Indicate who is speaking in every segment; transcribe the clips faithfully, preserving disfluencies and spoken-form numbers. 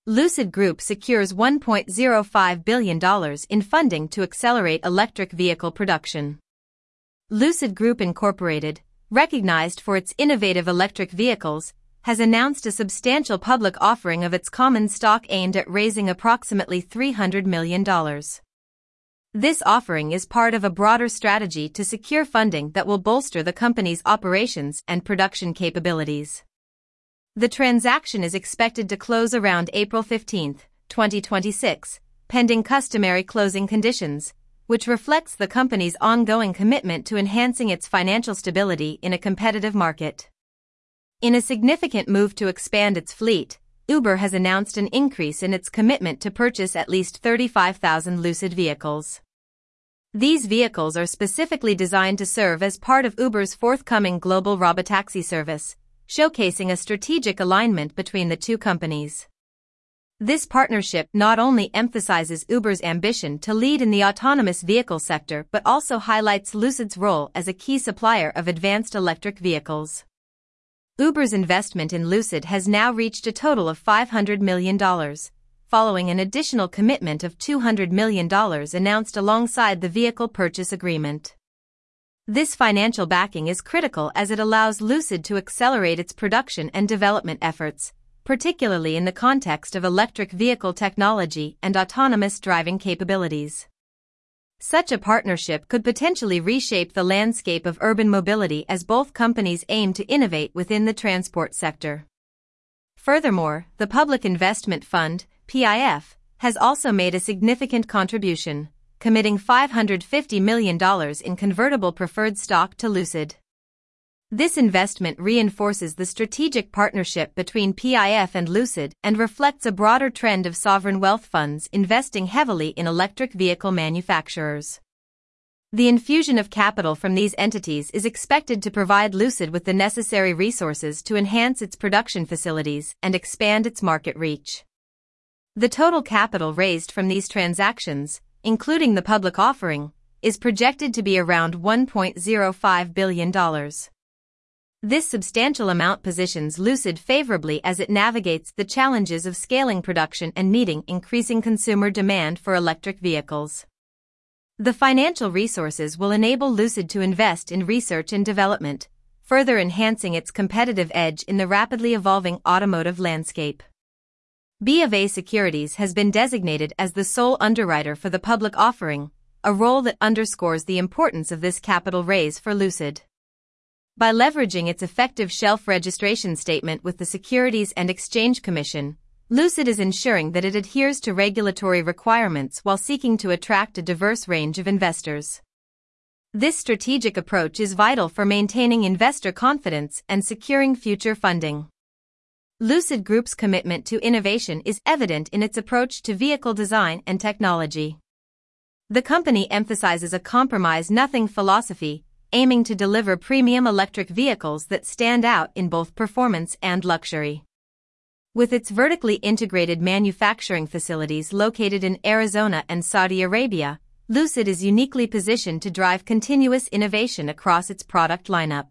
Speaker 1: Lucid Group secures one point zero five billion dollars in funding to accelerate electric vehicle production. Lucid Group Incorporated, recognized for its innovative electric vehicles, has announced a substantial public offering of its common stock aimed at raising approximately three hundred million dollars. This offering is part of a broader strategy to secure funding that will bolster the company's operations and production capabilities. The transaction is expected to close around April fifteenth, twenty twenty-six, pending customary closing conditions, which reflects the company's ongoing commitment to enhancing its financial stability in a competitive market. In a significant move to expand its fleet, Uber has announced an increase in its commitment to purchase at least thirty-five thousand Lucid vehicles. These vehicles are specifically designed to serve as part of Uber's forthcoming global robotaxi service, showcasing a strategic alignment between the two companies. This partnership not only emphasizes Uber's ambition to lead in the autonomous vehicle sector but also highlights Lucid's role as a key supplier of advanced electric vehicles. Uber's investment in Lucid has now reached a total of five hundred million dollars, following an additional commitment of two hundred million dollars announced alongside the vehicle purchase agreement. This financial backing is critical as it allows Lucid to accelerate its production and development efforts, particularly in the context of electric vehicle technology and autonomous driving capabilities. Such a partnership could potentially reshape the landscape of urban mobility as both companies aim to innovate within the transport sector. Furthermore, the Public Investment Fund, P I F, has also made a significant contribution, committing five hundred fifty million dollars in convertible preferred stock to Lucid. This investment reinforces the strategic partnership between P I F and Lucid and reflects a broader trend of sovereign wealth funds investing heavily in electric vehicle manufacturers. The infusion of capital from these entities is expected to provide Lucid with the necessary resources to enhance its production facilities and expand its market reach. The total capital raised from these transactions, including the public offering, is projected to be around one point zero five billion dollars. This substantial amount positions Lucid favorably as it navigates the challenges of scaling production and meeting increasing consumer demand for electric vehicles. The financial resources will enable Lucid to invest in research and development, further enhancing its competitive edge in the rapidly evolving automotive landscape. B of A Securities has been designated as the sole underwriter for the public offering, a role that underscores the importance of this capital raise for Lucid. By leveraging its effective shelf registration statement with the Securities and Exchange Commission, Lucid is ensuring that it adheres to regulatory requirements while seeking to attract a diverse range of investors. This strategic approach is vital for maintaining investor confidence and securing future funding. Lucid Group's commitment to innovation is evident in its approach to vehicle design and technology. The company emphasizes a compromise-nothing philosophy, aiming to deliver premium electric vehicles that stand out in both performance and luxury. With its vertically integrated manufacturing facilities located in Arizona and Saudi Arabia, Lucid is uniquely positioned to drive continuous innovation across its product lineup.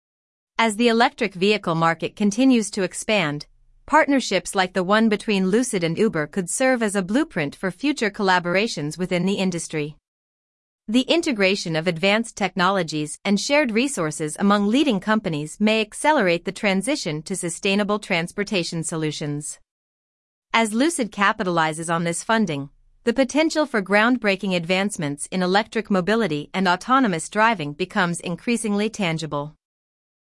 Speaker 1: As the electric vehicle market continues to expand, partnerships like the one between Lucid and Uber could serve as a blueprint for future collaborations within the industry. The integration of advanced technologies and shared resources among leading companies may accelerate the transition to sustainable transportation solutions. As Lucid capitalizes on this funding, the potential for groundbreaking advancements in electric mobility and autonomous driving becomes increasingly tangible.